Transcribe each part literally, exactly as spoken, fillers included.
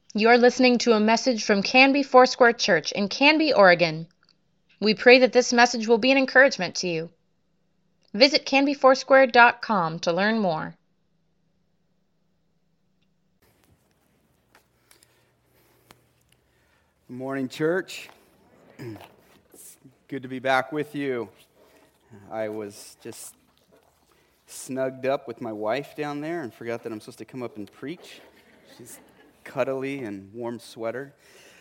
You're listening to a message from Canby Foursquare Church in Canby, Oregon. We pray that this message will be an encouragement to you. Visit canby foursquare dot com to learn more. Good morning, church. It's good to be back with you. I was just snugged up with my wife down there and forgot that I'm supposed to come up and preach. She's cuddly and warm sweater.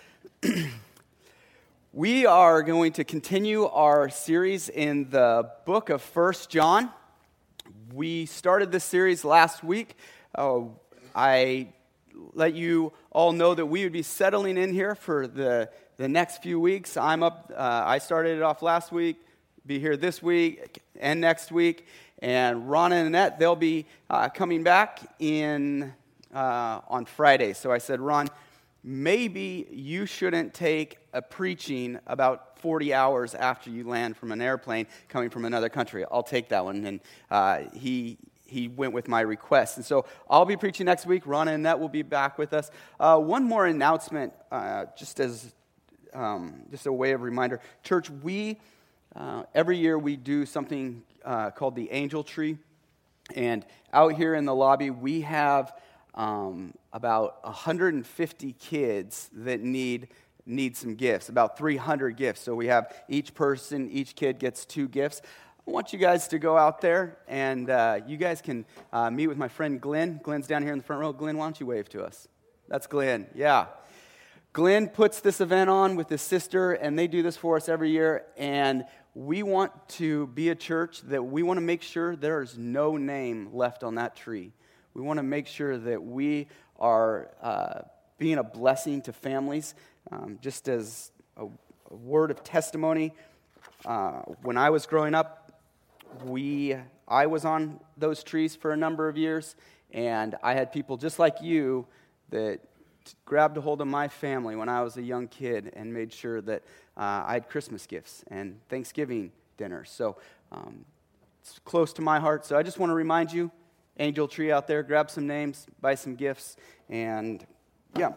We are going to continue our series in the book of First John. We started this series last week. Uh, I let you all know that we would be settling in here for the, the next few weeks. I'm up. Uh, I started it off last week, be here this week and next week. And Ron and Annette, they'll be uh, coming back in uh, on Friday. So I said, Ron, maybe you shouldn't take a preaching about forty hours after you land from an airplane coming from another country. I'll take that one. And uh, he he went with my request. And so I'll be preaching next week. Ron and Annette will be back with us. Uh, one more announcement, uh, just as um, just a way of reminder. Church, we, uh, every year we do something uh, called the Angel Tree. And out here in the lobby, we have Um, about one hundred fifty kids that need need some gifts, about three hundred gifts. So we have each person, each kid gets two gifts. I want you guys to go out there, and uh, you guys can uh, meet with my friend Glenn. Glenn's down here in the front row. Glenn, why don't you wave to us? That's Glenn, yeah. Glenn puts this event on with his sister, and they do this for us every year, and we want to be a church that we want to make sure there's no name left on that tree. We want to make sure that we are uh, being a blessing to families. Um, just as a, a word of testimony, uh, when I was growing up, we I was on those trees for a number of years, and I had people just like you that t- grabbed a hold of my family when I was a young kid and made sure that uh, I had Christmas gifts and Thanksgiving dinners. So um, it's close to my heart. So I just want to remind you, Angel Tree out there, grab some names, buy some gifts, and yeah.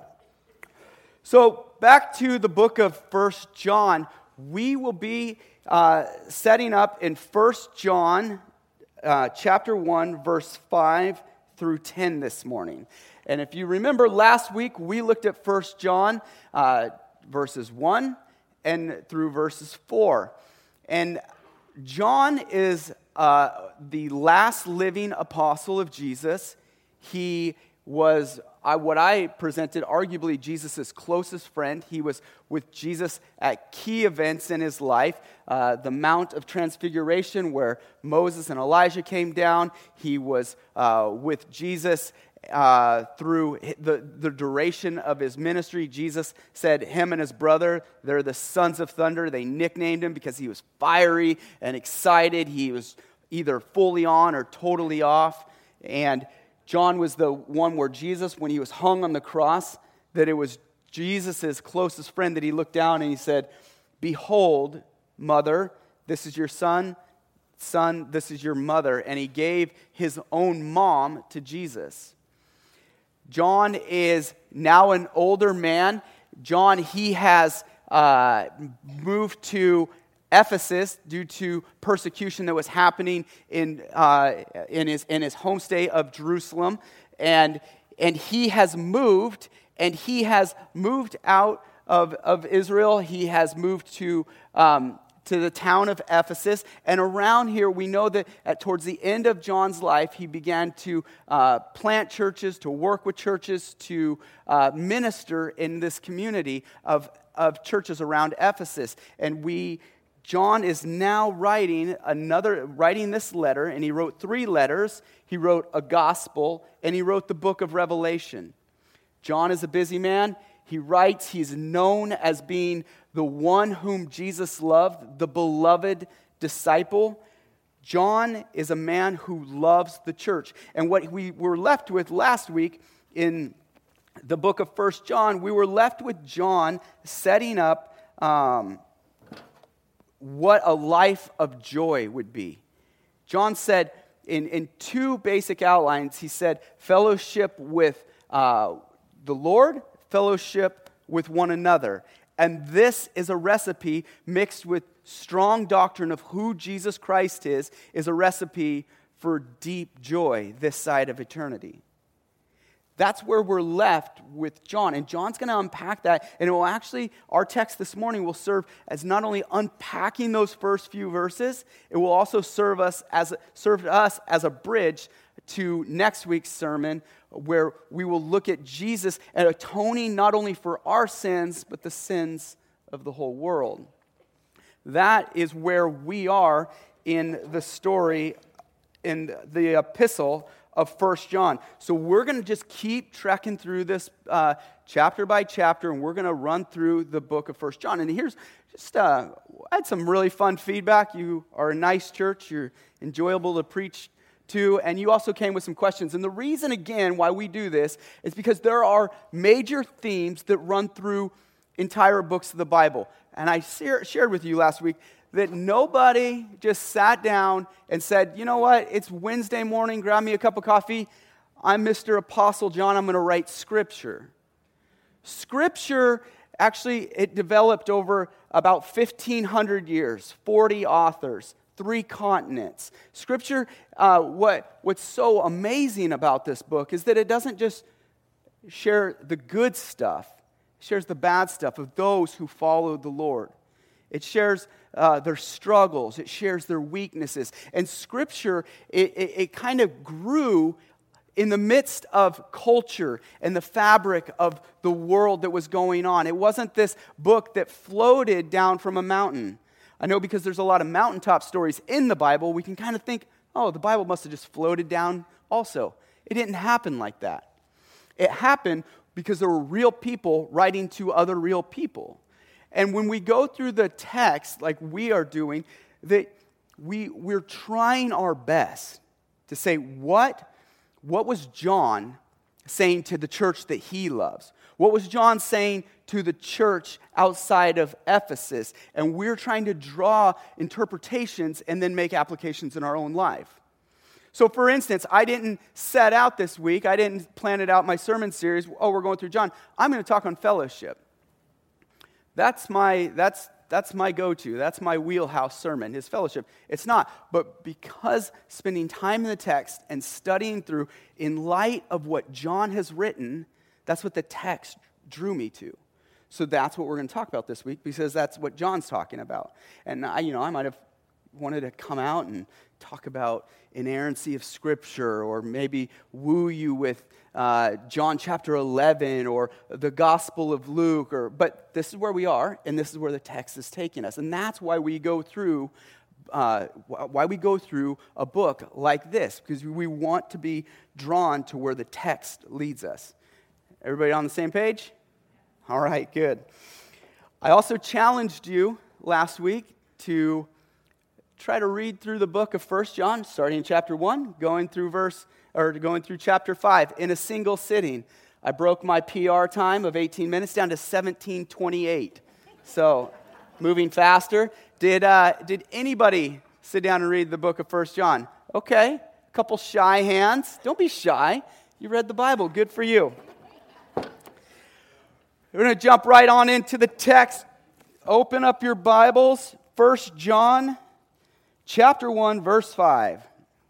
So back to the book of First John. We will be uh, setting up in First John uh, chapter one, verse five through ten this morning. And if you remember last week, we looked at First John uh, verses one and through verses four. And John is Uh, the last living apostle of Jesus. He was uh, what I presented, arguably Jesus' closest friend. He was with Jesus at key events in his life. Uh, the Mount of Transfiguration, where Moses and Elijah came down. He was uh, with Jesus Uh, through the, the duration of his ministry. Jesus said him and his brother, they're the sons of thunder. They nicknamed him because he was fiery and excited. He was either fully on or totally off. And John was the one where Jesus, when he was hung on the cross, that it was Jesus' closest friend that he looked down and he said, "Behold, mother, this is your son. Son, this is your mother." And he gave his own mom to Jesus. John is now an older man. John, he has uh, moved to Ephesus due to persecution that was happening in uh, in his in his homestay of Jerusalem, and and he has moved, and he has moved out of of Israel. He has moved to Um, to the town of Ephesus. And around here, we know that at, towards the end of John's life, he began to uh, plant churches, to work with churches, to uh, minister in this community of, of churches around Ephesus. And we, John is now writing another, writing this letter, and he wrote three letters. He wrote a gospel, and he wrote the book of Revelation. John is a busy man. He writes, he's known as being the one whom Jesus loved, the beloved disciple. John is a man who loves the church. And what we were left with last week in the book of First John, we were left with John setting up um, what a life of joy would be. John said in, in two basic outlines, he said fellowship with uh, the Lord, fellowship with one another. And this is a recipe mixed with strong doctrine of who Jesus Christ is, is a recipe for deep joy this side of eternity. That's where we're left with John. And John's going to unpack that. And it will actually, our text this morning will serve as not only unpacking those first few verses, it will also serve us as, serve us as a bridge to next week's sermon, where we will look at Jesus and atoning not only for our sins, but the sins of the whole world. That is where we are in the story, in the epistle of First John. So we're going to just keep trekking through this uh, chapter by chapter, and we're going to run through the book of First John. And here's just, uh, I had some really fun feedback. You are a nice church. You're enjoyable to preach to, and you also came with some questions. And the reason, again, why we do this is because there are major themes that run through entire books of the Bible. And I share, shared with you last week that nobody just sat down and said, you know what, it's Wednesday morning, grab me a cup of coffee. I'm Mister Apostle John, I'm going to write Scripture. Scripture, actually, it developed over about fifteen hundred years, forty authors, three continents. Scripture, uh, what, what's so amazing about this book is that it doesn't just share the good stuff, it shares the bad stuff of those who followed the Lord. It shares uh, their struggles. It shares their weaknesses. And Scripture, it, it, it kind of grew in the midst of culture and the fabric of the world that was going on. It wasn't this book that floated down from a mountain. I know because there's a lot of mountaintop stories in the Bible, we can kind of think, oh, the Bible must have just floated down also. It didn't happen like that. It happened because there were real people writing to other real people. And when we go through the text, like we are doing, that we, we're trying our best to say, what, what was John saying to the church that he loves? What was John saying to the church outside of Ephesus? And we're trying to draw interpretations and then make applications in our own life. So for instance, I didn't set out this week, I didn't plan it out my sermon series, oh, we're going through John. I'm going to talk on fellowship. That's my that's that's my go-to. That's my wheelhouse sermon, is fellowship. It's not, but because spending time in the text and studying through in light of what John has written, that's what the text drew me to. So that's what we're going to talk about this week, because that's what John's talking about. And I, you know, I might have wanted to come out and talk about inerrancy of Scripture, or maybe woo you with uh, John chapter eleven, or the Gospel of Luke, or but this is where we are, and this is where the text is taking us, and that's why we go through, uh, why we go through a book like this, because we want to be drawn to where the text leads us. Everybody on the same page? All right, good. I also challenged you last week to try to read through the book of First John, starting in chapter one, going through verse or going through chapter five in a single sitting. I broke my P R time of eighteen minutes down to seventeen twenty-eight. So, moving faster. Did uh, did anybody sit down and read the book of First John? Okay, a couple shy hands. Don't be shy. You read the Bible. Good for you. We're going to jump right on into the text. Open up your Bibles. First John chapter one, verse five.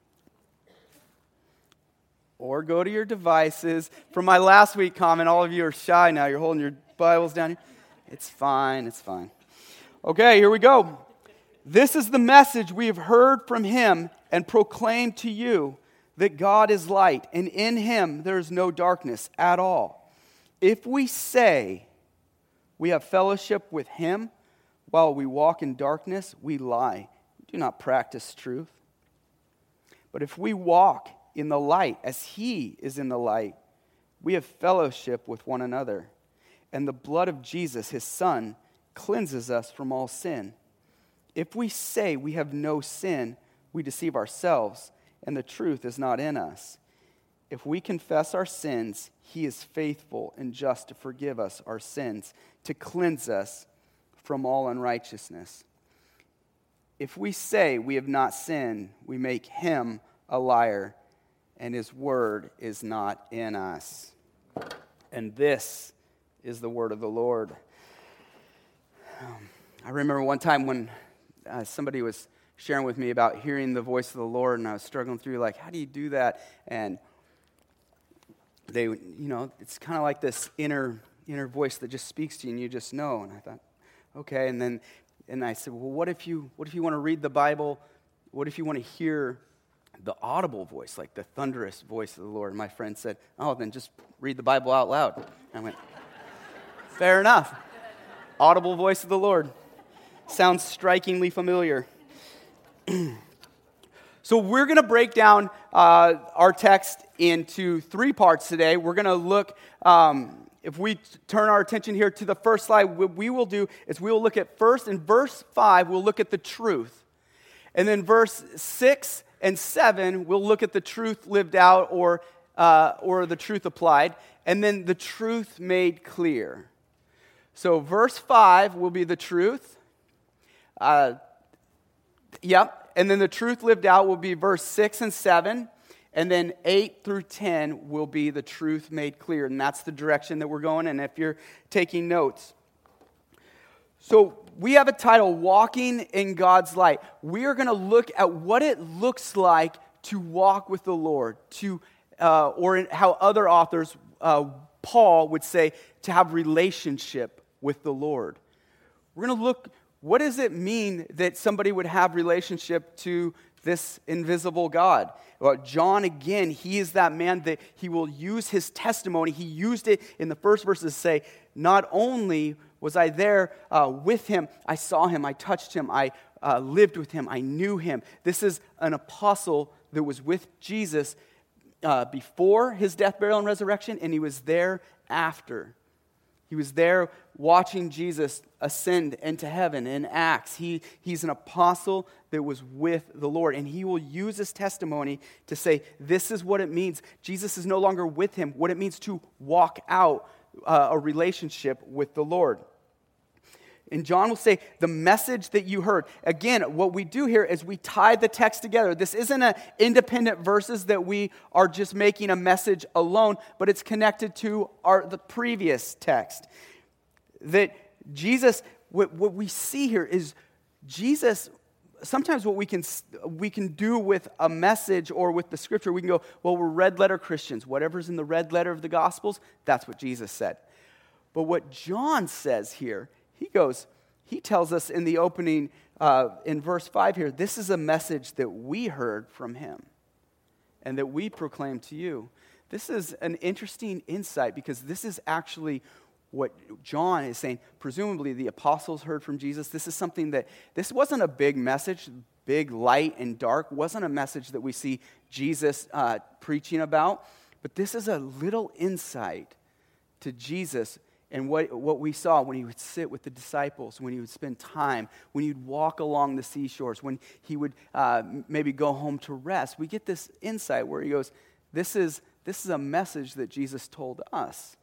Or go to your devices. From my last week comment, all of you are shy now. You're holding your Bibles down here. It's fine, it's fine. Okay, here we go. This is the message we have heard from him and proclaimed to you, that God is light, and in him there is no darkness at all. If we say we have fellowship with him while we walk in darkness, we lie. We do not practice truth. But if we walk in the light as he is in the light, we have fellowship with one another. And the blood of Jesus, his Son, cleanses us from all sin. If we say we have no sin, we deceive ourselves, and the truth is not in us. If we confess our sins, he is faithful and just to forgive us our sins, to cleanse us from all unrighteousness. If we say we have not sinned, we make him a liar, and his word is not in us. And this is the word of the Lord. Um, I remember one time when uh, somebody was sharing with me about hearing the voice of the Lord, and I was struggling through, like, how do you do that? And they, you know, it's kind of like this inner inner voice that just speaks to you, and you just know. And I thought, okay. And then, and I said, well, what if you, what if you want to read the Bible? What if you want to hear the audible voice, like the thunderous voice of the Lord? And my friend said, oh, then just read the Bible out loud. And I went, fair enough. Audible voice of the Lord. Sounds strikingly familiar. So we're going to break down uh, our text into three parts today. We're going to look, um, if we turn our attention here to the first slide, what we will do is we will look at first, in verse five, we'll look at the truth. And then verse six and seven, we'll look at the truth lived out or, uh, or the truth applied. And then the truth made clear. So verse five will be the truth. Uh, yep. And then the truth lived out will be verse six and seven. And then eight through ten will be the truth made clear. And that's the direction that we're going in if you're taking notes. So we have a title, Walking in God's Light. We are going to look at what it looks like to walk with the Lord, to uh, or in how other authors, uh, Paul would say, to have relationship with the Lord. We're going to look, what does it mean that somebody would have relationship to this invisible God? Well, John, again, he is that man that he will use his testimony. He used it in the first verses to say, not only was I there uh, with him, I saw him, I touched him, I uh, lived with him, I knew him. This is an apostle that was with Jesus uh, before his death, burial, and resurrection, and he was there after. He was there watching Jesus ascend into heaven in Acts. He, he's an apostle that was with the Lord, and he will use his testimony to say, this is what it means. Jesus is no longer with him, what it means to walk out uh, a relationship with the Lord. And John will say, the message that you heard. Again, what we do here is we tie the text together. This isn't an independent verses that we are just making a message alone, but it's connected to our the previous text. That Jesus, what, what we see here is Jesus, sometimes what we can, we can do with a message or with the scripture, we can go, well, we're red letter Christians. Whatever's in the red letter of the Gospels, that's what Jesus said. But what John says here, He goes, he tells us in the opening, uh, in verse five here, this is a message that we heard from him and that we proclaim to you. This is an interesting insight because this is actually what John is saying. Presumably the apostles heard from Jesus. This is something that, this wasn't a big message, big light and dark, wasn't a message that we see Jesus uh, preaching about, but this is a little insight to Jesus. And what, what we saw when he would sit with the disciples, when he would spend time, when he'd walk along the seashores, when he would uh, maybe go home to rest, we get this insight where he goes, this is, this is a message that Jesus told us.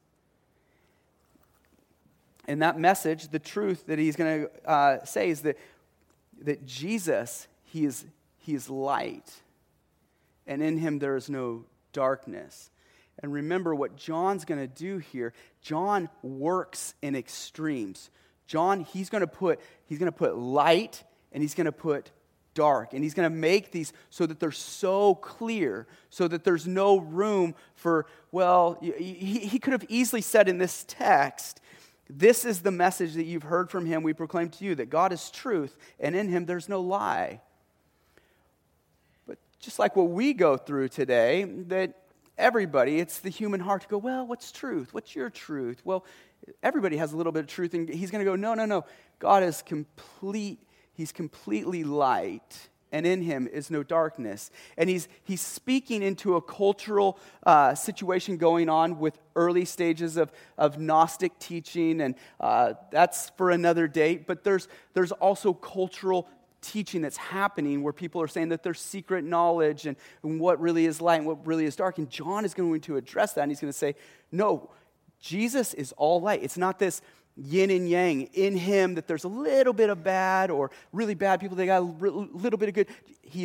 And that message, the truth that he's going to uh, say is that, that Jesus, he is, he is light, and in him there is no darkness. And remember what John's going to do here. John works in extremes. John, he's going to put he's going to put light and he's going to put dark. And he's going to make these so that they're so clear, so that there's no room for, well, he, he could have easily said in this text, this is the message that you've heard from him, we proclaim to you, that God is truth, and in him there's no lie. But just like what we go through today, that everybody, it's the human heart to go, well, what's truth? What's your truth? Well, everybody has a little bit of truth, and he's going to go, no, no, no. God is complete. He's completely light, and in him is no darkness. And he's he's speaking into a cultural uh, situation going on with early stages of, of Gnostic teaching, and uh, that's for another date. But there's there's also cultural teaching that's happening where people are saying that there's secret knowledge and, and what really is light and what really is dark. And John is going to address that, and he's going to say, no, Jesus is all light. It's not this yin and yang in him that there's a little bit of bad or really bad people that got a little bit of good. He is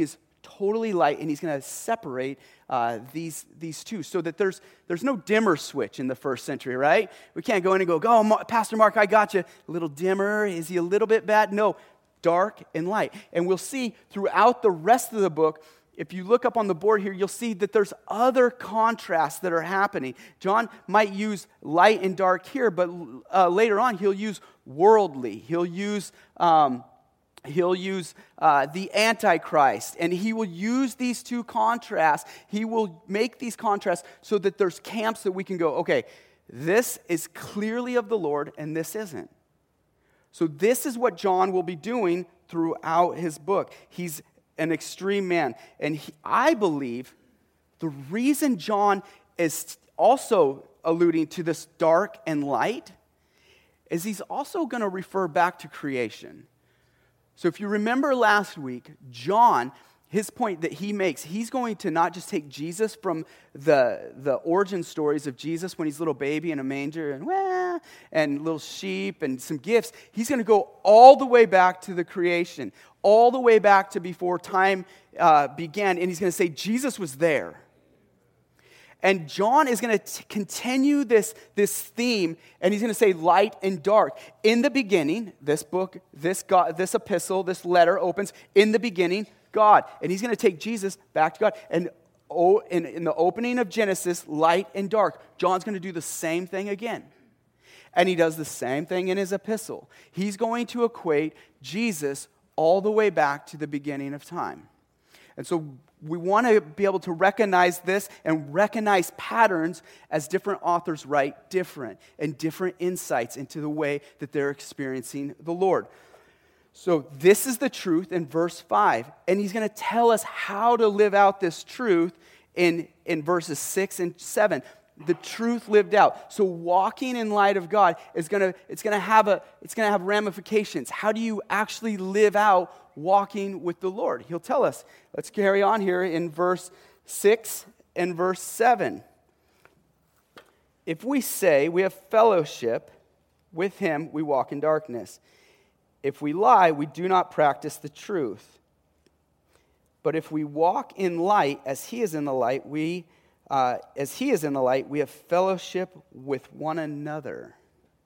totally light, and he's going to separate uh, these these two so that there's there's no dimmer switch in the first century, right? We can't go in and go, oh, Ma- Pastor Mark, I got you. A little dimmer. Is he a little bit bad? No, dark and light. And we'll see throughout the rest of the book, if you look up on the board here, you'll see that there's other contrasts that are happening. John might use light and dark here, but uh, later on he'll use worldly. He'll use um, he'll use uh, the Antichrist, and he will use these two contrasts. He will make these contrasts so that there's camps that we can go, okay, this is clearly of the Lord, and this isn't. So this is what John will be doing throughout his book. He's an extreme man. And he, I believe the reason John is also alluding to this dark and light is he's also going to refer back to creation. So if you remember last week, John, his point that he makes, he's going to not just take Jesus from the, the origin stories of Jesus when he's a little baby in a manger and wah, and little sheep and some gifts. He's going to go all the way back to the creation, all the way back to before time uh, began, and he's going to say Jesus was there. And John is going to continue this, this theme, and he's going to say light and dark. In the beginning, this book, this God, this epistle, this letter opens, in the beginning, God. And he's going to take Jesus back to God. And oh, in, in the opening of Genesis, light and dark. John's going to do the same thing again. And he does the same thing in his epistle. He's going to equate Jesus all the way back to the beginning of time. And so we want to be able to recognize this and recognize patterns as different authors write different and different insights into the way that they're experiencing the Lord. So this is the truth in verse five, and he's going to tell us how to live out this truth in, in verses six and seven. The truth lived out. So walking in light of God is going to it's going to have a it's going to have ramifications. How do you actually live out walking with the Lord? He'll tell us. Let's carry on here in verse six and verse seven. If we say we have fellowship with him, we walk in darkness. If we lie, we do not practice the truth. But if we walk in light as he is in the light, we Uh, as he is in the light, we have fellowship with one another.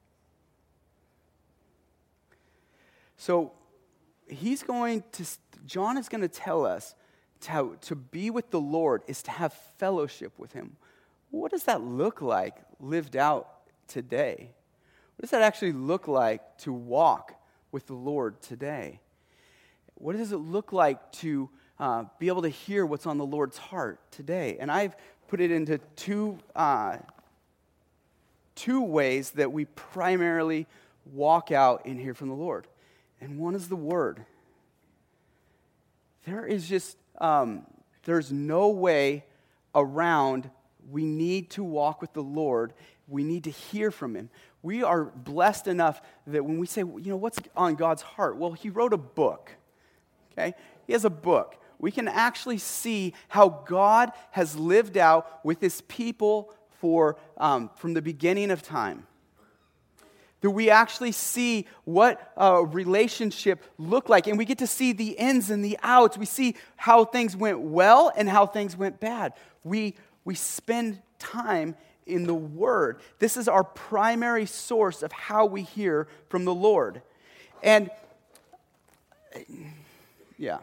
So he's going to, John is going to tell us to, to be with the Lord is to have fellowship with him. What does that look like lived out today? What does that actually look like to walk with the Lord today? What does it look like to uh, be able to hear what's on the Lord's heart today? And I've put it into two uh, two ways that we primarily walk out and hear from the Lord. And one is the Word. There is just, um, there's no way around we need to walk with the Lord. We need to hear from him. We are blessed enough that when we say, you know, what's on God's heart? Well, he wrote a book, okay? He has a book. We can actually see how God has lived out with his people for um, from the beginning of time. That we actually see what a relationship looked like, and we get to see the ins and the outs. We see how things went well and how things went bad. We, we spend time in the Word. This is our primary source of how we hear from the Lord. And, yeah.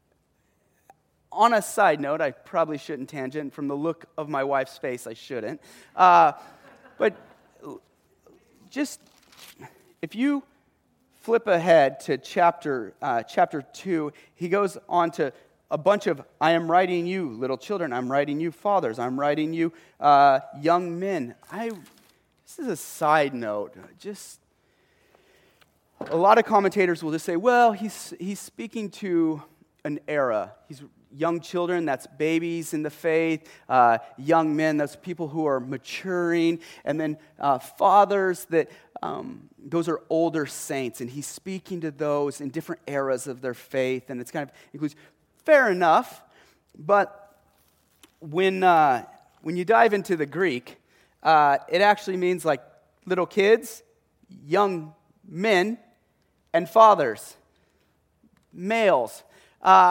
On a side note, I probably shouldn't tangent. From the look of my wife's face, I shouldn't. Uh, but just, if you flip ahead to chapter uh, chapter two, he goes on to a bunch of, I am writing you, little children. I'm writing you, fathers. I'm writing you, uh, young men. I. This is a side note. Just, a lot of commentators will just say, well, he's he's speaking to an era. He's young children, that's babies in the faith. Uh, young men, that's people who are maturing. And then uh, fathers, that um, those are older saints. And he's speaking to those in different eras of their faith. And it's kind of includes, fair enough. But when uh, when you dive into the Greek, uh, it actually means like little kids, young men, and fathers, males. Uh,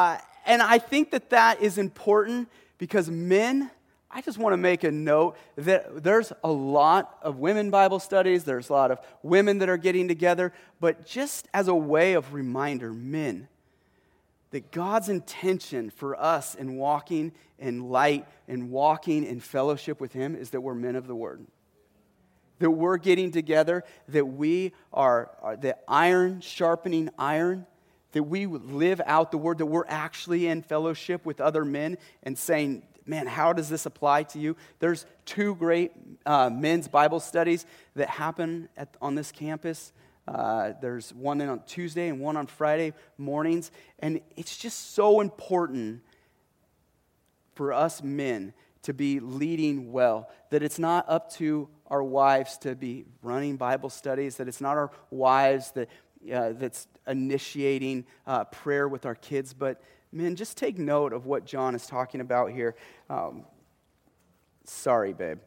and I think that that is important because men, I just want to make a note that there's a lot of women Bible studies, there's a lot of women that are getting together, but just as a way of reminder, men, that God's intention for us in walking in light and walking in fellowship with Him is that we're men of the Word. That we're getting together, that we are, are the iron sharpening iron, that we live out the Word, that we're actually in fellowship with other men and saying, man, how does this apply to you? There's two great uh, men's Bible studies that happen at, on this campus. Uh, there's one on Tuesday and one on Friday mornings. And it's just so important for us men to be leading well, that it's not up to our wives to be running Bible studies, that it's not our wives that uh, that's initiating uh, prayer with our kids, but men, just take note of what John is talking about here. Um, sorry, babe.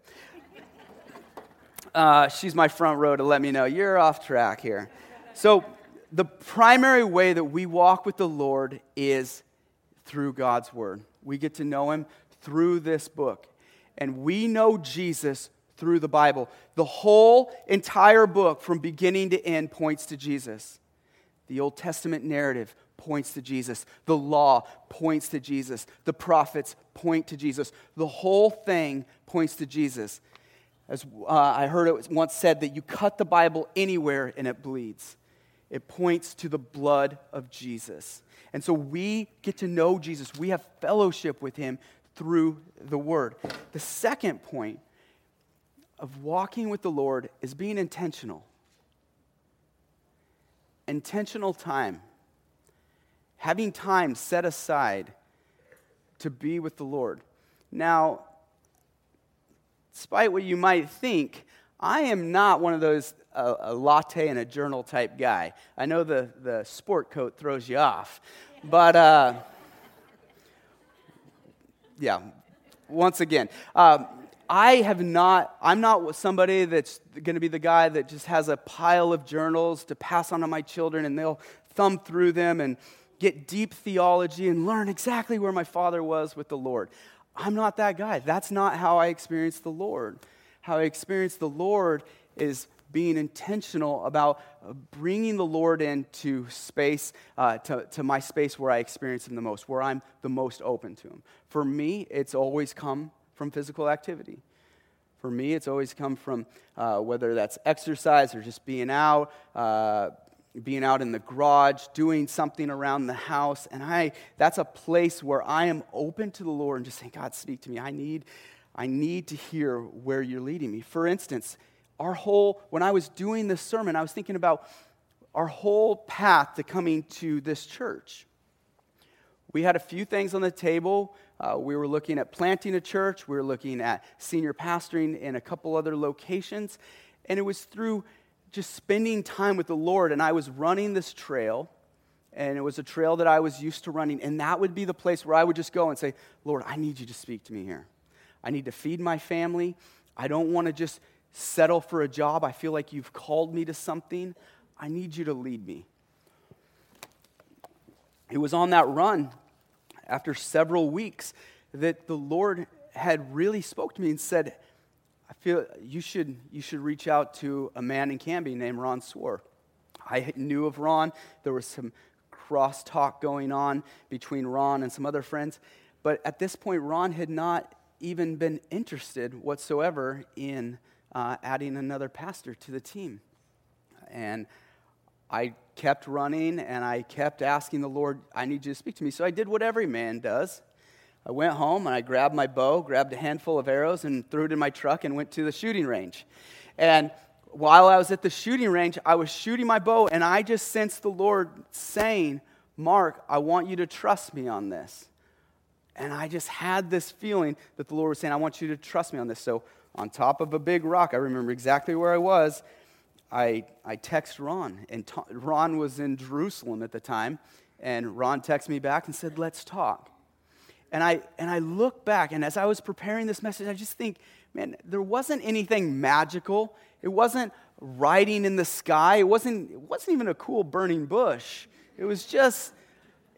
Uh, she's my front row to let me know you're off track here. So the primary way that we walk with the Lord is through God's Word. We get to know Him through this book. And we know Jesus through the Bible. The whole entire book from beginning to end points to Jesus. The Old Testament narrative points to Jesus. The law points to Jesus. The prophets point to Jesus. The whole thing points to Jesus. As uh, I heard it once said that you cut the Bible anywhere and it bleeds. It points to the blood of Jesus. And so we get to know Jesus. We have fellowship with Him through the Word. The second point of walking with the Lord is being intentional. Intentional time. Having time set aside to be with the Lord. Now, despite what you might think, I am not one of those uh, a latte and a journal type guy. I know the, the sport coat throws you off, but uh, yeah, once again, um, I have not, I'm not somebody that's going to be the guy that just has a pile of journals to pass on to my children and they'll thumb through them and get deep theology and learn exactly where my father was with the Lord. I'm not that guy. That's not how I experience the Lord. How I experience the Lord is being intentional about bringing the Lord into space, uh, to, to my space where I experience Him the most, where I'm the most open to Him. For me, it's always come from physical activity. For me, it's always come from uh, whether that's exercise or just being out, uh, being out in the garage, doing something around the house. And I that's a place where I am open to the Lord and just saying, God, speak to me. I need, I need to hear where you're leading me. For instance, our whole, when I was doing this sermon, I was thinking about our whole path to coming to this church. We had a few things on the table. Uh, we were looking at planting a church. We were looking at senior pastoring in a couple other locations. And it was through just spending time with the Lord. And I was running this trail. And it was a trail that I was used to running. And that would be the place where I would just go and say, Lord, I need you to speak to me here. I need to feed my family. I don't want to just settle for a job. I feel like you've called me to something. I need you to lead me. It was on that run, after several weeks, that the Lord had really spoke to me and said, I feel you should you should reach out to a man in Canby named Ron Swore. I knew of Ron. There was some crosstalk going on between Ron and some other friends. But at this point, Ron had not even been interested whatsoever in uh, adding another pastor to the team. And I kept running, and I kept asking the Lord, I need you to speak to me. So I did what every man does. I went home, and I grabbed my bow, grabbed a handful of arrows, and threw it in my truck and went to the shooting range. And while I was at the shooting range, I was shooting my bow, and I just sensed the Lord saying, Mark, I want you to trust me on this. And I just had this feeling that the Lord was saying, I want you to trust me on this. So on top of a big rock, I remember exactly where I was, I I text Ron, and t- Ron was in Jerusalem at the time, and Ron texted me back and said, let's talk. And I and I look back, and as I was preparing this message, I just think, man, there wasn't anything magical. It wasn't writing in the sky. It wasn't, it wasn't even a cool burning bush. It was just,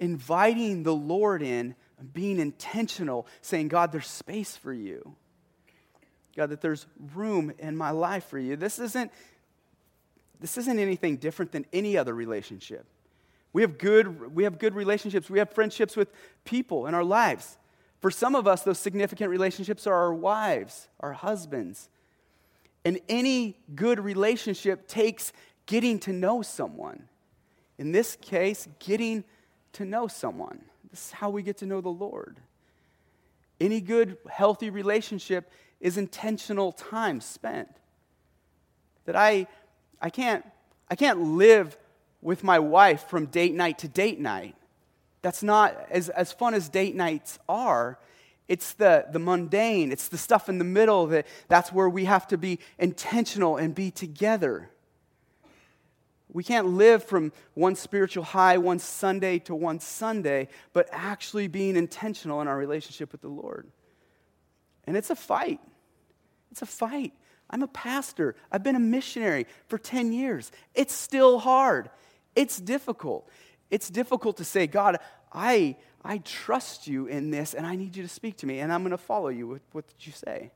inviting the Lord in, being intentional, saying, God, there's space for you. God, that there's room in my life for you. This isn't, this isn't anything different than any other relationship. We have good, we have good relationships. We have friendships with people in our lives. For some of us, those significant relationships are our wives, our husbands. And any good relationship takes getting to know someone. In this case, getting to know someone. This is how we get to know the Lord. Any good, healthy relationship is intentional time spent. That I, I can't, I can't live with my wife from date night to date night. That's not, as, as fun as date nights are, it's the, the mundane, it's the stuff in the middle that that's where we have to be intentional and be together. We can't live from one spiritual high, one Sunday to one Sunday, but actually being intentional in our relationship with the Lord. And it's a fight. It's a fight. I'm a pastor. I've been a missionary for ten years. It's still hard. It's difficult. It's difficult to say, God, I, I trust you in this, and I need you to speak to me, and I'm going to follow you with what you say.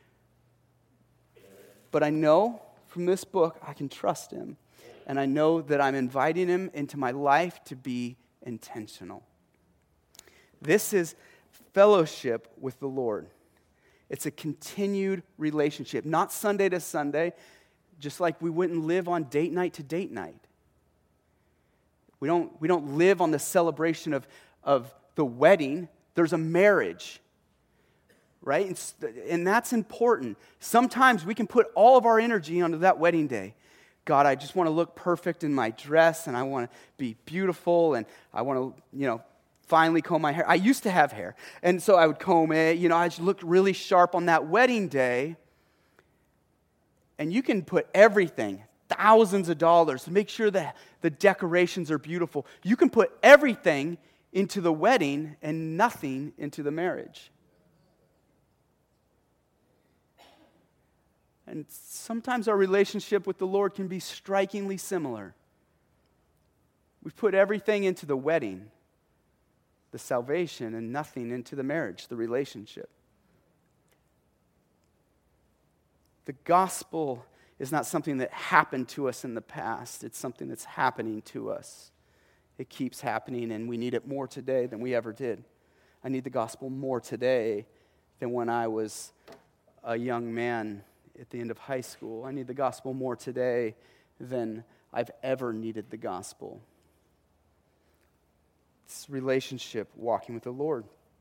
But I know from this book I can trust him, and I know that I'm inviting him into my life to be intentional. This is fellowship with the Lord. It's a continued relationship, not Sunday to Sunday, just like we wouldn't live on date night to date night. We don't, we don't live on the celebration of, of the wedding. There's a marriage, right? And, and that's important. Sometimes we can put all of our energy onto that wedding day. God, I just want to look perfect in my dress, and I want to be beautiful, and I want to, you know, finally comb my hair. I used to have hair, and so I would comb it. You know, I just looked really sharp on that wedding day. And you can put everything, thousands of dollars, to make sure that the decorations are beautiful. You can put everything into the wedding and nothing into the marriage. And sometimes our relationship with the Lord can be strikingly similar. We put everything into the wedding, the salvation, and nothing into the marriage, the relationship. The gospel is not something that happened to us in the past. It's something that's happening to us. It keeps happening, and we need it more today than we ever did. I need the gospel more today than when I was a young man at the end of high school. I need the gospel more today than I've ever needed the gospel. It's relationship, walking with the Lord.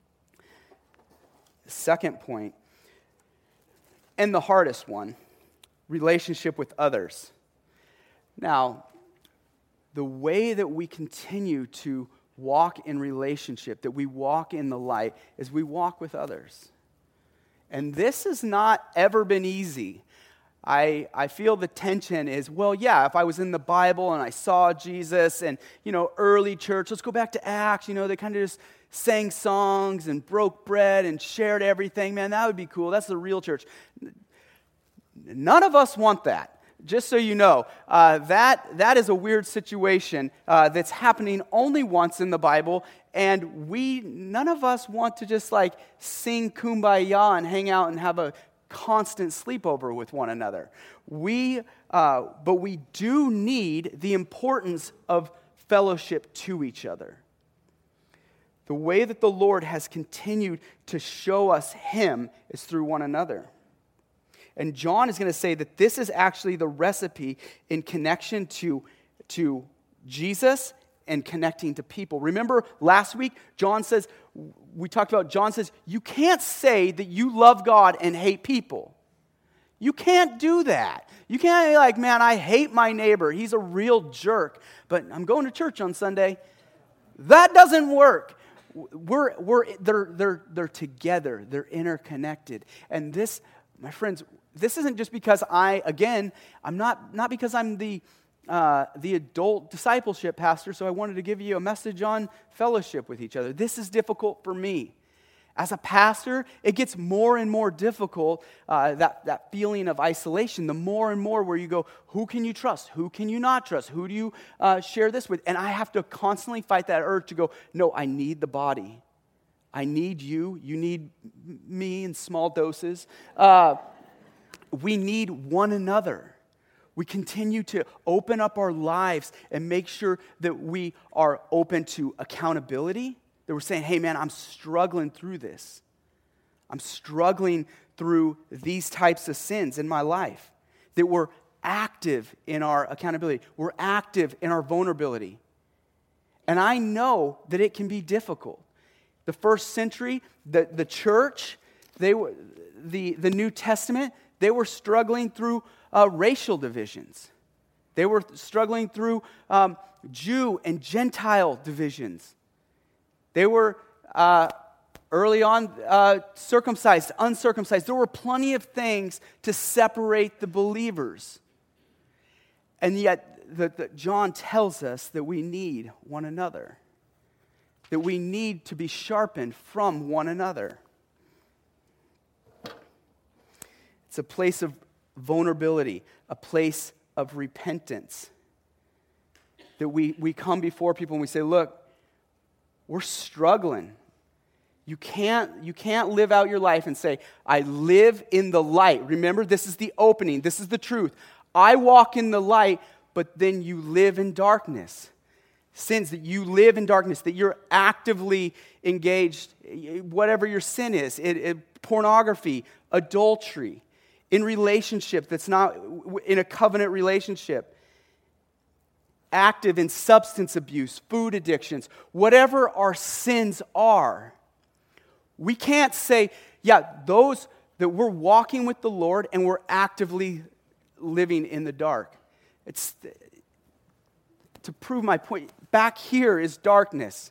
Second point, and the hardest one, relationship with others. Now, the way that we continue to walk in relationship, that we walk in the light, is we walk with others. And this has not ever been easy. I, I feel the tension is, well, yeah, if I was in the Bible and I saw Jesus and, you know, early church, let's go back to Acts, you know, they kind of just sang songs and broke bread and shared everything. Man, that would be cool. That's the real church. None of us want that. Just so you know, uh, that that is a weird situation uh, that's happening only once in the Bible, and we, none of us want to just like sing Kumbaya and hang out and have a constant sleepover with one another. We, uh, but we do need the importance of fellowship to each other. The way that the Lord has continued to show us Him is through one another. And John is going to say that this is actually the recipe in connection to, to Jesus and connecting to people. Remember last week, John says, we talked about, John says, you can't say that you love God and hate people. You can't do that. You can't be like, man, I hate my neighbor. He's a real jerk, but I'm going to church on Sunday. That doesn't work. We're, we're, they're, they're, they're together. They're interconnected. And this, my friends, this isn't just because I, again, I'm not, not because I'm the, uh, the adult discipleship pastor, so I wanted to give you a message on fellowship with each other. This is difficult for me. As a pastor, it gets more and more difficult, uh, that, that feeling of isolation, the more and more where you go, who can you trust? Who can you not trust? Who do you uh, share this with? And I have to constantly fight that urge to go, no, I need the body. I need you. You need me in small doses. Uh, we need one another. We continue to open up our lives and make sure that we are open to accountability. That we're saying, hey man, I'm struggling through this. I'm struggling through these types of sins in my life. That we're active in our accountability. We're active in our vulnerability. And I know that it can be difficult. The first century, the, the church, they were, the, the New Testament, they were struggling through uh, racial divisions. They were struggling through um, Jew and Gentile divisions. They were uh, early on uh, circumcised, uncircumcised. There were plenty of things to separate the believers. And yet, the, the, John tells us that we need one another. That we need to be sharpened from one another. It's a place of vulnerability, a place of repentance. That we, we come before people and we say, look, we're struggling. You can't, you can't live out your life and say, I live in the light. Remember, this is the opening. This is the truth. I walk in the light, but then you live in darkness. Sins that you live in darkness, that you're actively engaged, whatever your sin is, it, it, pornography, adultery, in relationship that's not in a covenant relationship. Active in substance abuse, food addictions, whatever our sins are, we can't say, yeah, those that we're walking with the Lord and we're actively living in the dark. It's to prove my point. Back here is darkness.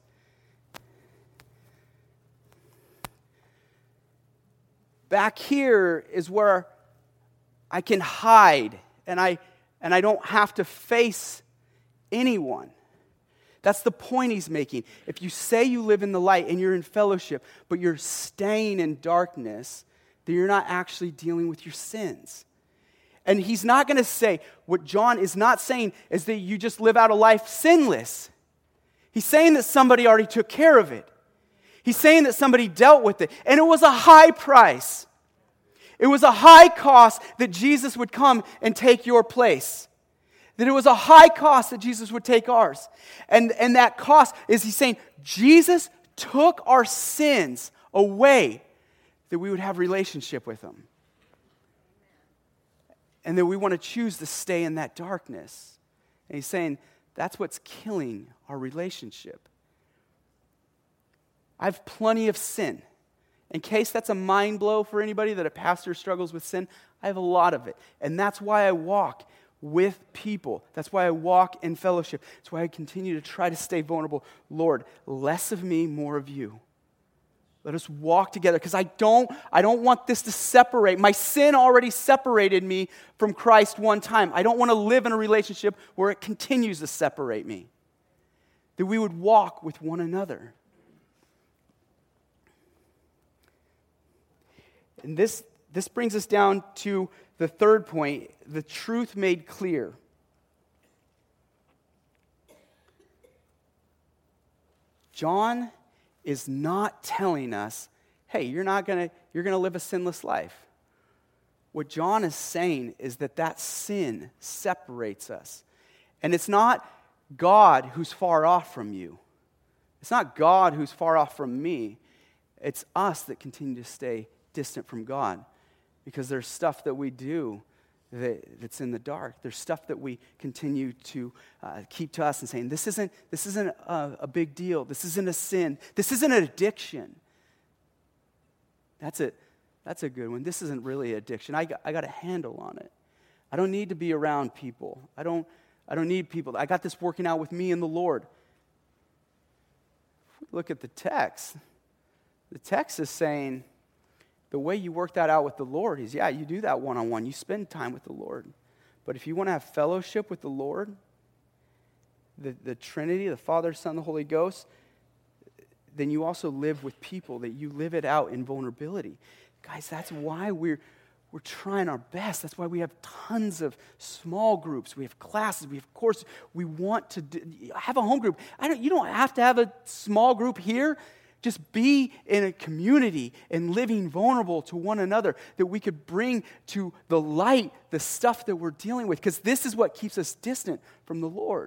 Back here is where I can hide and I and I don't have to face anyone. That's the point he's making. If you say you live in the light and you're in fellowship, but you're staying in darkness, then you're not actually dealing with your sins. And he's not going to say, what John is not saying is that you just live out a life sinless. He's saying that somebody already took care of it. He's saying that somebody dealt with it. And it was a high price. It was a high cost that Jesus would come and take your place. That it was a high cost that Jesus would take ours. And, and that cost is he's saying, Jesus took our sins away that we would have relationship with him. And that we want to choose to stay in that darkness. And he's saying, that's what's killing our relationship. I have plenty of sin. In case that's a mind blow for anybody that a pastor struggles with sin, I have a lot of it. And that's why I walk with people. That's why I walk in fellowship. That's why I continue to try to stay vulnerable. Lord, less of me, more of you. Let us walk together because I don't, I don't want this to separate. My sin already separated me from Christ one time. I don't want to live in a relationship where it continues to separate me. That we would walk with one another. And this, this brings us down to the third point, the truth made clear. John is not telling us, hey, you're not gonna, you're gonna live a sinless life. What John is saying is that that sin separates us. And it's not God who's far off from you. It's not God who's far off from me. It's us that continue to stay distant from God. Because there's stuff that we do that, that's in the dark. There's stuff that we continue to uh, keep to us and saying, this isn't, this isn't a, a big deal. This isn't a sin. This isn't an addiction. That's a, that's a good one. This isn't really addiction. I got, I got a handle on it. I don't need to be around people. I don't, I don't need people. I got this working out with me and the Lord. Look at the text. The text is saying, the way you work that out with the Lord is, yeah, you do that one-on-one. You spend time with the Lord. But if you want to have fellowship with the Lord, the, the Trinity, the Father, Son, the Holy Ghost, then you also live with people, that you live it out in vulnerability. Guys, that's why we're we're trying our best. That's why we have tons of small groups. We have classes. We have courses. We want to do, have a home group. I don't. You don't have to have a small group here. Just be in a community and living vulnerable to one another, that we could bring to the light the stuff that we're dealing with, because this is what keeps us distant from the Lord.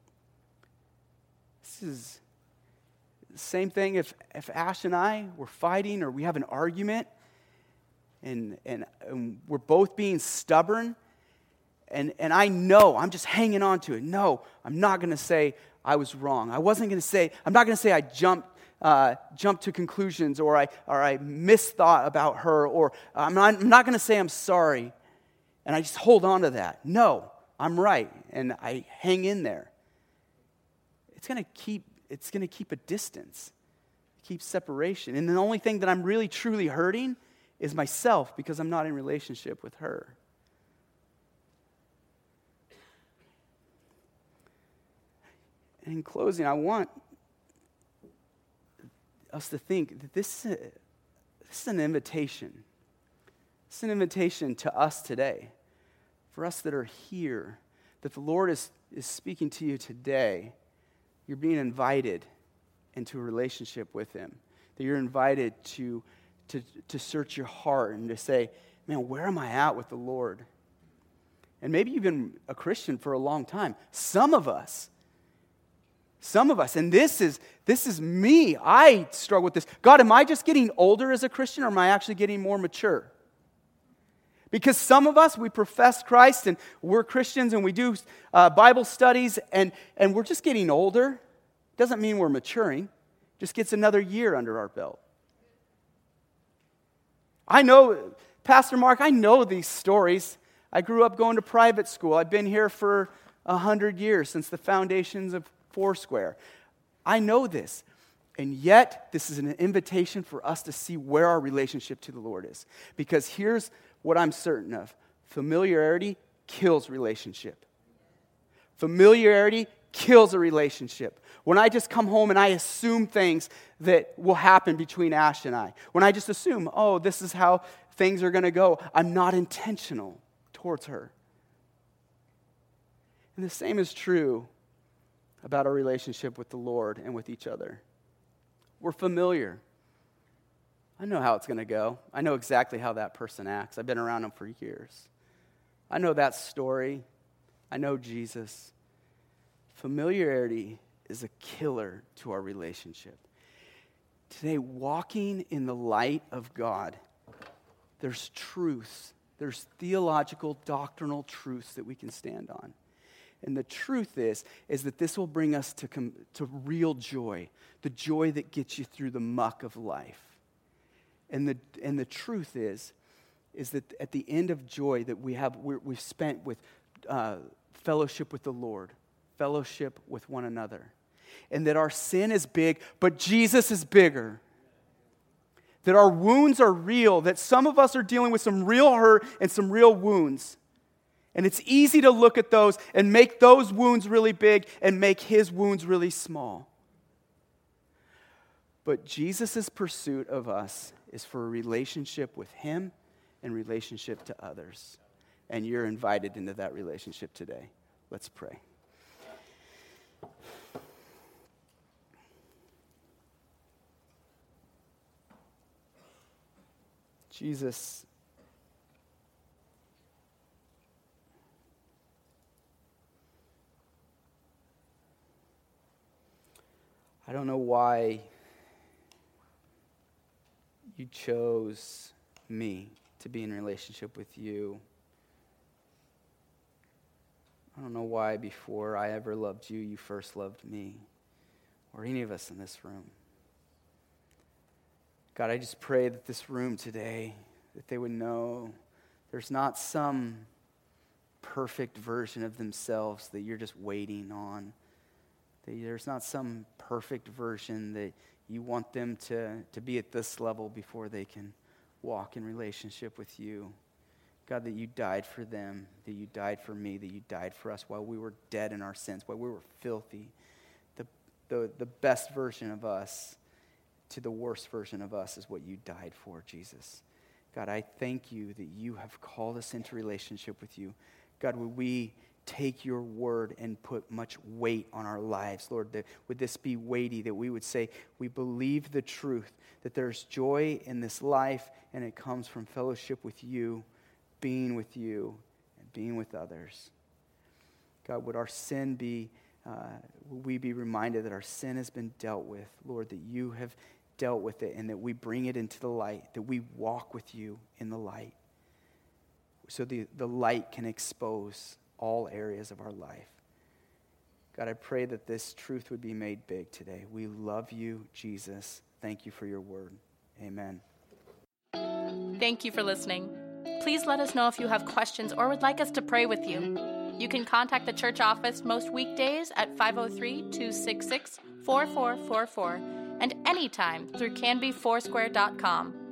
This is the same thing if, if Ash and I were fighting, or we have an argument, and, and, and we're both being stubborn, and, and I know, I'm just hanging on to it. No, I'm not going to say I was wrong. I wasn't going to say, I'm not going to say I jumped Uh, jump to conclusions, or I or I misthought about her, or I'm not, I'm not going to say I'm sorry, and I just hold on to that. No, I'm right, and I hang in there. It's going to keep it's going to keep a distance, keep separation, and the only thing that I'm really truly hurting is myself, because I'm not in relationship with her. And in closing, I want us to think that this is, a, this is an invitation. It's an invitation to us today, for us that are here, that the Lord is, is speaking to you today. You're being invited into a relationship with Him, that you're invited to, to, to search your heart and to say, man, where am I at with the Lord? And maybe you've been a Christian for a long time. Some of us, Some of us, and this is this is me. I struggle with this. God, am I just getting older as a Christian, or am I actually getting more mature? Because some of us, we profess Christ, and we're Christians, and we do uh, Bible studies, and, and we're just getting older. Doesn't mean we're maturing. Just gets another year under our belt. I know, Pastor Mark, I know these stories. I grew up going to private school. I've been here for a hundred years, since the foundations of Foursquare. I know this, and yet this is an invitation for us to see where our relationship to the Lord is. Because here's what I'm certain of. Familiarity kills relationship. Familiarity kills a relationship. When I just come home and I assume things that will happen between Ash and I, when I just assume, oh, this is how things are going to go, I'm not intentional towards her. And the same is true about our relationship with the Lord and with each other. We're familiar. I know how it's going to go. I know exactly how that person acts. I've been around them for years. I know that story. I know Jesus. Familiarity is a killer to our relationship. Today, walking in the light of God, there's truths. There's theological, doctrinal truths that we can stand on. And the truth is, is that this will bring us to, com- to real joy, the joy that gets you through the muck of life. And the and the truth is, is that at the end of joy that we have, we're, we've spent with uh, fellowship with the Lord, fellowship with one another, and that our sin is big, but Jesus is bigger. That our wounds are real, that some of us are dealing with some real hurt and some real wounds. And it's easy to look at those and make those wounds really big and make His wounds really small. But Jesus' pursuit of us is for a relationship with Him and relationship to others. And you're invited into that relationship today. Let's pray. Jesus, I don't know why you chose me to be in relationship with you. I don't know why before I ever loved you, you first loved me, or any of us in this room. God, I just pray that this room today, that they would know there's not some perfect version of themselves that you're just waiting on. There's not some perfect version that you want them to, to be at this level before they can walk in relationship with you. God, that you died for them, that you died for me, that you died for us while we were dead in our sins, while we were filthy. The, the, the best version of us to the worst version of us is what you died for, Jesus. God, I thank you that you have called us into relationship with you. God, would we take your word and put much weight on our lives, Lord, that would this be weighty, that we would say we believe the truth, that there's joy in this life and it comes from fellowship with you, being with you, and being with others. God, would our sin be, uh, would we be reminded that our sin has been dealt with, Lord, that you have dealt with it and that we bring it into the light, that we walk with you in the light so the, the light can expose all areas of our life. God, I pray that this truth would be made big today. We love you, Jesus. Thank you for your word. Amen. Thank you for listening. Please let us know if you have questions or would like us to pray with you. You can contact the church office most weekdays at five oh three, two six six, four four four four and anytime through canby foursquare dot com.